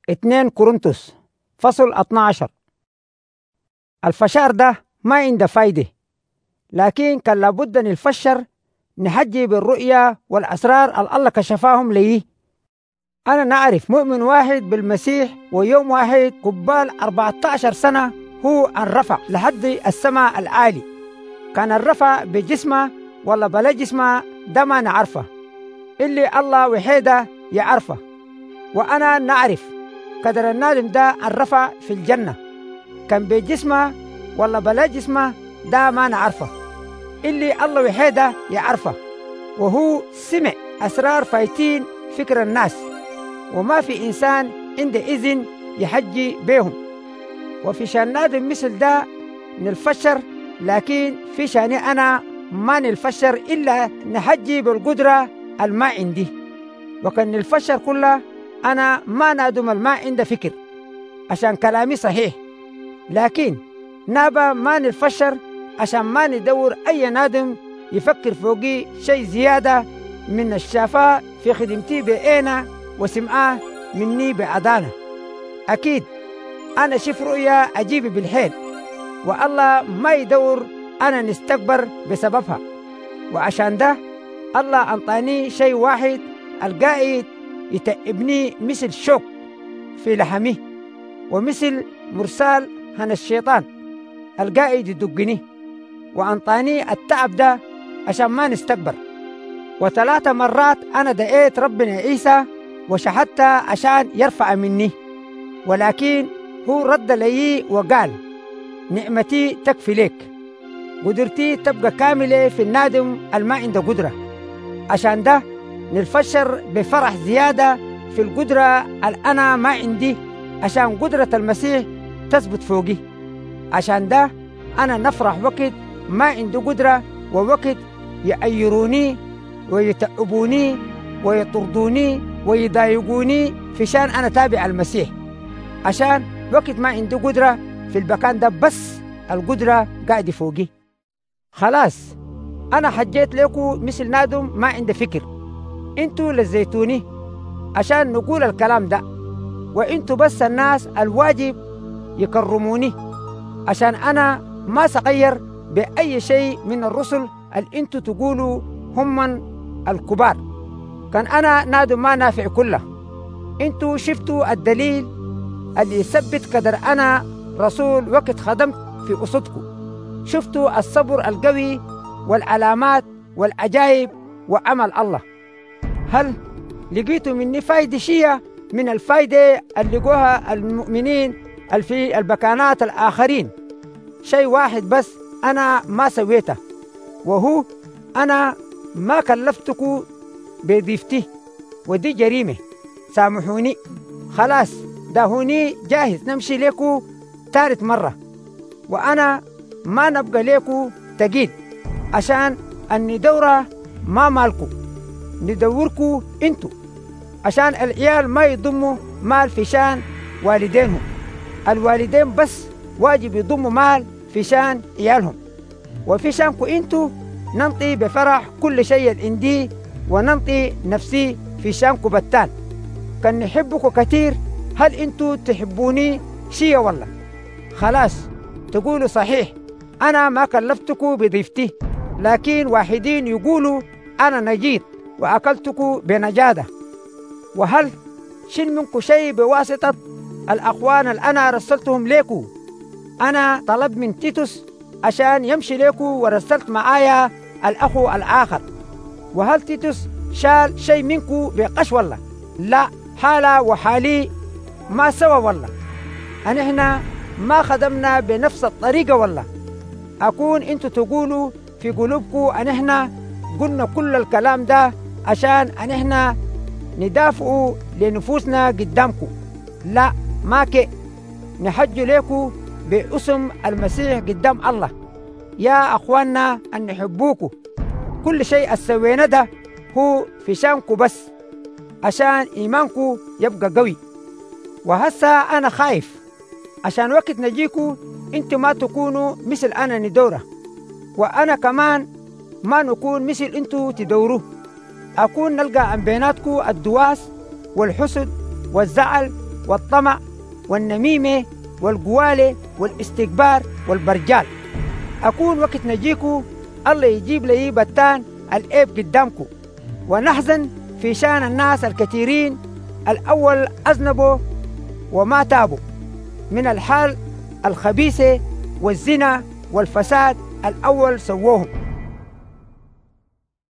2 كورنثوس فصل 12. الفشار ده ما عنده فايدة، لكن كان لابد نفشر نحجي بالرؤية والأسرار الله كشفاهم لي. أنا نعرف مؤمن واحد بالمسيح، ويوم واحد قبال 14 سنة هو انرفع لحد السماء العالي. كان الرفع بجسمه ولا بلا جسمه ده ما نعرفه، اللي الله وحيده يعرفه. وأنا نعرف قدر النادم ده الرفع في الجنة، كان بجسمه ولا بلا جسمه ده ما نعرفه، اللي الله وحيده يعرفه. وهو سمع أسرار فايتين فكر الناس، وما في إنسان عنده إذن يحجي بيهم. وفي شان نادم مثل ده نلفشر، لكن في شاني أنا ما نلفشر إلا نحجي بالقدرة الما عندي. وكان نلفشر كله أنا ما نادم الما عنده فكر عشان كلامي صحيح، لكن نابا ما نلفشر عشان ما ندور أي نادم يفكر فوقي شيء زيادة من الشافاء في خدمتي بأنا وسمعاه مني بعدانة. أكيد أنا شف رؤيا أجيب بالحيل، والله ما يدور أنا نستكبر بسببها. وعشان ده الله أنطاني شيء واحد القائد يتعبني مثل شوك في لحمي، ومثل مرسال هن الشيطان القائد يدقني. وأنطاني التعب ده عشان ما نستكبر. و3 مرات أنا دعيت ربنا عيسى وشحدت عشان يرفع مني، ولكن هو رد لي وقال: نعمتي تكفي لك، قدرتي تبقى كاملة في النادم الما عنده قدرة. عشان ده نلفشر بفرح زيادة في القدرة أنا ما عندي، عشان قدرة المسيح تثبت فوقي. عشان ده أنا نفرح وقت ما عنده قدرة، ووقت يأيروني ويتعبوني ويطردوني ويضايقوني في شان أنا تابع المسيح. عشان وقت ما عنده قدرة في المكان ده بس القدرة قاعد فوقي. خلاص أنا حجيت لكم مثل نادم ما عنده فكر، انتوا لزيتوني عشان نقول الكلام ده، وانتوا بس الناس الواجب يكرموني، عشان أنا ما سغير بأي شيء من الرسل اللي انتوا تقولوا هم الكبار. كان أنا نادم ما نافع كله. انتوا شفتوا الدليل اللي يثبت قدر أنا رسول وقت خدمت في قصتكم. شفتوا الصبر القوي والعلامات والعجائب وعمل الله. هل لقيتوا مني فايدة شيء من الفايدة اللي لقوها المؤمنين في البكانات الآخرين؟ شيء واحد بس أنا ما سويته، وهو أنا ما كلفتكم بضيفتي، ودي جريمة. سامحوني. خلاص دهوني جاهز نمشي لكم 3 مرة، وأنا ما نبقى لكم تقيد، عشان الندورة ما مالكم، ندوركم انتوا، عشان العيال ما يضموا مال في شان والدينهم. الوالدين بس واجب يضموا مال في شان عيالهم، وفي شانكم انتوا ننطي بفرح كل شيء عندي، وننطي نفسي في شانكم بتان. كان نحبكم كتير. هل انتوا تحبوني شيء والله؟ خلاص تقولوا صحيح أنا ما كلفتكم بضيفتي، لكن واحدين يقولوا أنا نجيت وأكلتكم بنجادة. وهل شل منكم شيء بواسطة الأخوان اللي أنا رسلتهم لكم؟ أنا طلب من تيتوس عشان يمشي لكم، ورسلت معايا الأخو الآخر. وهل تيتوس شال شيء منكم بقش والله؟ لا، حالة وحالي ما سوا والله. أنحنا ما خدمنا بنفس الطريقة والله. أكون أنتوا تقولوا في قلوبكم أنحنا قلنا كل الكلام ده عشان أنحنا ندافعوا لنفوسنا قدامكم. لا، ما كي نحج لكم باسم المسيح قدام الله. يا أخواننا أن نحبوكم. كل شيء السوينا ده هو في شانكم بس، عشان إيمانكم يبقى قوي. وهسا أنا خايف عشان وقت نجيكوا انتوا ما تكونوا مثل أنا ندورة، وأنا كمان ما نكون مثل انتوا تدوروا. أكون نلقى عن بيناتكم الدواس والحسد والزعل والطمع والنميمة والقوالة والاستكبار والبرجال. أكون وقت نجيكو الله يجيب لي بتان العيب قدامكو، ونحزن في شان الناس الكثيرين الأول أذنبوا وما تابوا من الحال الخبيثة والزنا والفساد الأول سووهم.